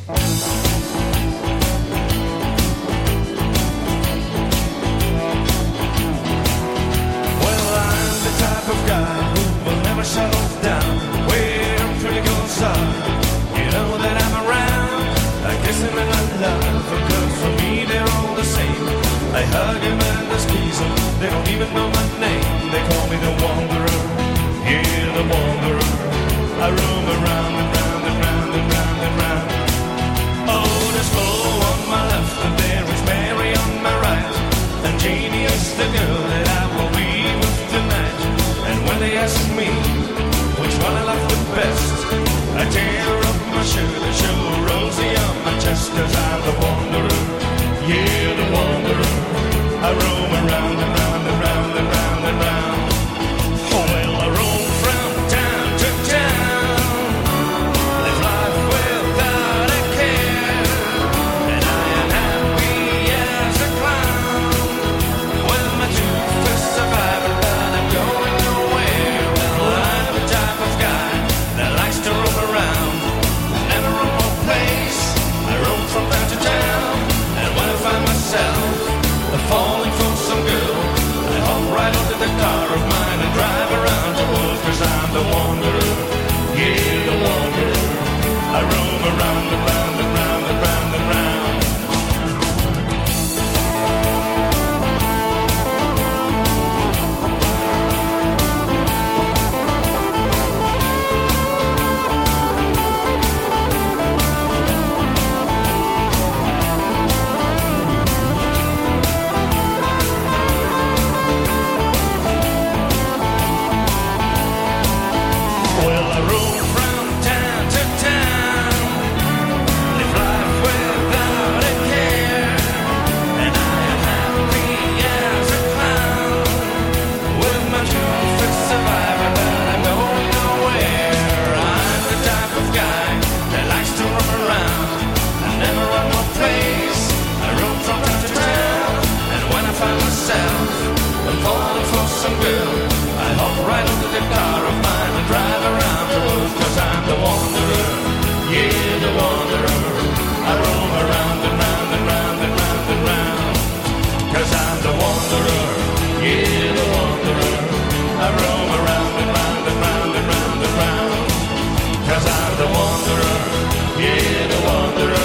Well, I'm the type of guy who will never settle down. We're pretty good, son. You know that I'm around. I kiss him and I love her, 'cause for me they're all the same. I hug him and I squeeze him. They don't even know my name. They call me the Wanderer. Yeah, the Wanderer. I roam around and round and round and round and round. Oh, there's Flo on my left and there is Mary on my right. And Janie is the girl that I will be with tonight. And when they ask me which one I like the best, I tear up my shirt and show Rosie on my chest, 'cause I'm the Wanderer. Yeah, the Wanderer. I roam around and round and round and round and round. Oh, well, I roam from town to town, live life without a care, and I am happy as a clown. Well, my tooth is surviving, but I'm going nowhere. Well, I'm the type of guy that likes to roam around, never run one place. I roam from town to town, and when I find myself falling for some girl, I hop right onto the car of mine and drive around the world, 'cause I'm the Wanderer. Yeah, the Wanderer. I roam around and round and round and round and round. Well, I roam from town to town, live life without a care, and I am happy as a clown. With my tooth it's surviving, but I'm going nowhere. I'm the type of guy that likes to roam around and never run one place. I roam from town to town, and when I find myself I'm falling for some girl, I hop right onto the car of mine and drive around the world, 'cause I'm the Wanderer. Yeah, the Wanderer. I roam around and round and round and round and round, 'cause I'm the Wanderer. Yeah, the Wanderer. I roam around and round and round and round and round, 'cause I'm the Wanderer. Yeah, the Wanderer.